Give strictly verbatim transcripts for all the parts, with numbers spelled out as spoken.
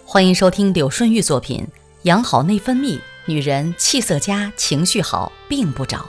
欢迎收听柳顺玉作品《养好内分泌，女人气色佳，情绪好，病不找》。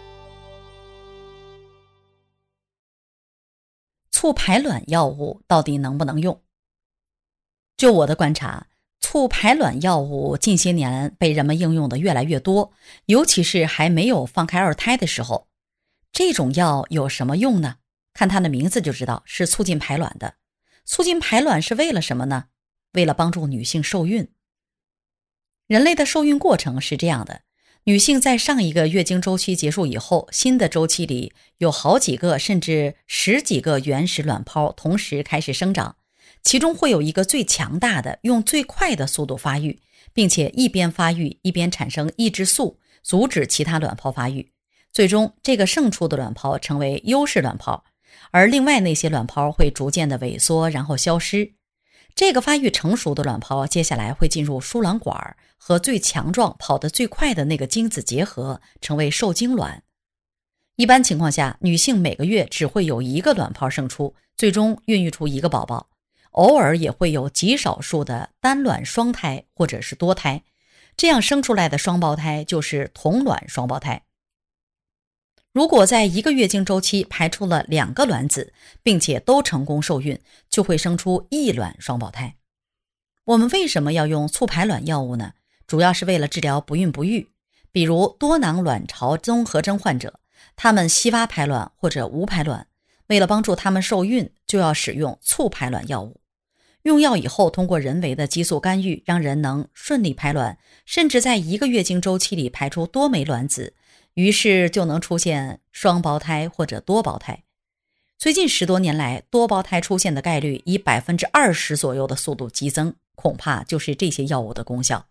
促排卵药物到底能不能用？就我的观察，促排卵药物近些年被人们应用的越来越多，尤其是还没有放开二胎的时候。这种药有什么用呢？看它的名字就知道是促进排卵的。促进排卵是为了什么呢？为了帮助女性受孕。人类的受孕过程是这样的，女性在上一个月经周期结束以后，新的周期里有好几个甚至十几个原始卵泡同时开始生长，其中会有一个最强大的，用最快的速度发育，并且一边发育一边产生抑制素，阻止其他卵泡发育。最终这个胜出的卵泡成为优势卵泡，而另外那些卵泡会逐渐的萎缩然后消失。这个发育成熟的卵泡接下来会进入输卵管，和最强壮跑得最快的那个精子结合，成为受精卵。一般情况下，女性每个月只会有一个卵泡胜出，最终孕育出一个宝宝，偶尔也会有极少数的单卵双胎或者是多胎，这样生出来的双胞胎就是同卵双胞胎。如果在一个月经周期排出了两个卵子，并且都成功受孕，就会生出异卵双胞胎。我们为什么要用促排卵药物呢？主要是为了治疗不孕不育，比如多囊卵巢综合征患者，他们稀挖排卵或者无排卵，为了帮助他们受孕，就要使用促排卵药物。用药以后，通过人为的激素干预，让人能顺利排卵，甚至在一个月经周期里排出多枚卵子，于是就能出现双胞胎或者多胞胎。最近十多年来，多胞胎出现的概率以 百分之二十 左右的速度激增，恐怕就是这些药物的功效。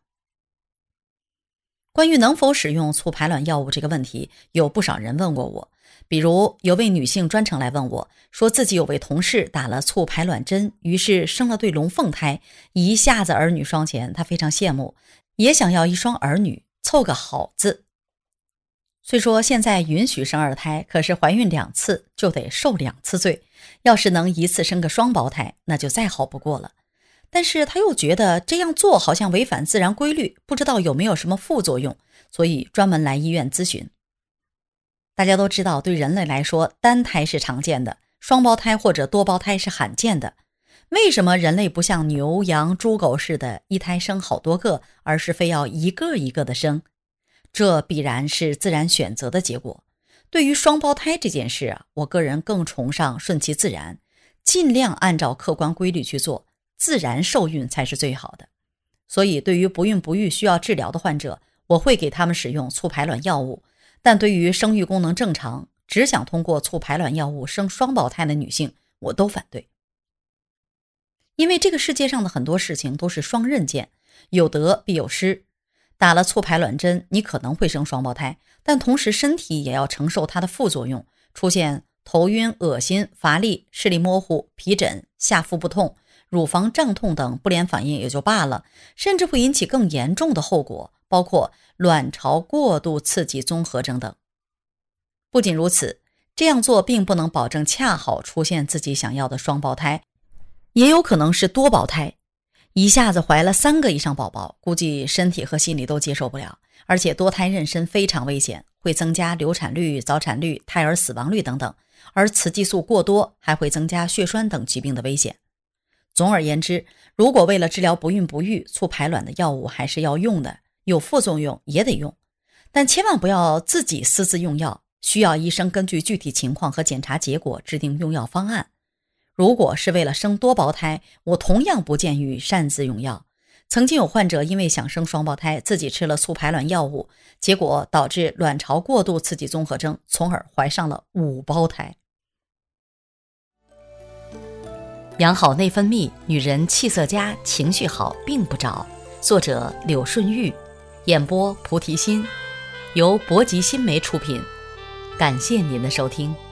关于能否使用促排卵药物这个问题，有不少人问过我。比如有位女性专程来问我，说自己有位同事打了促排卵针，于是生了对龙凤胎，一下子儿女双全，她非常羡慕，也想要一双儿女，凑个好字。虽说现在允许生二胎，可是怀孕两次就得受两次罪，要是能一次生个双胞胎，那就再好不过了。但是他又觉得这样做好像违反自然规律，不知道有没有什么副作用，所以专门来医院咨询。大家都知道，对人类来说，单胎是常见的，双胞胎或者多胞胎是罕见的。为什么人类不像牛羊猪狗似的一胎生好多个，而是非要一个一个的生？这必然是自然选择的结果。对于双胞胎这件事啊，我个人更崇尚顺其自然，尽量按照客观规律去做，自然受孕才是最好的。所以对于不孕不育需要治疗的患者，我会给他们使用促排卵药物，但对于生育功能正常，只想通过促排卵药物生双胞胎的女性，我都反对。因为这个世界上的很多事情都是双刃剑，有得必有失。打了促排卵针，你可能会生双胞胎，但同时身体也要承受它的副作用，出现头晕、恶心、乏力、视力模糊、皮疹、下腹不痛、乳房胀痛等不良反应也就罢了，甚至会引起更严重的后果，包括卵巢过度刺激综合征等。不仅如此，这样做并不能保证恰好出现自己想要的双胞胎，也有可能是多胞胎。一下子怀了三个以上宝宝，估计身体和心理都接受不了，而且多胎妊娠非常危险，会增加流产率、早产率、胎儿死亡率等等，而雌激素过多还会增加血栓等疾病的危险。总而言之，如果为了治疗不孕不育，促排卵的药物还是要用的，有副作用也得用，但千万不要自己私自用药，需要医生根据具体情况和检查结果制定用药方案。如果是为了生多胞胎，我同样不建议擅自用药。曾经有患者因为想生双胞胎，自己吃了促排卵药物，结果导致卵巢过度刺激综合征，从而怀上了五胞胎。养好内分泌，女人气色佳，情绪好，病不找。作者柳顺玉，演播菩提心，由博吉新媒出品。感谢您的收听。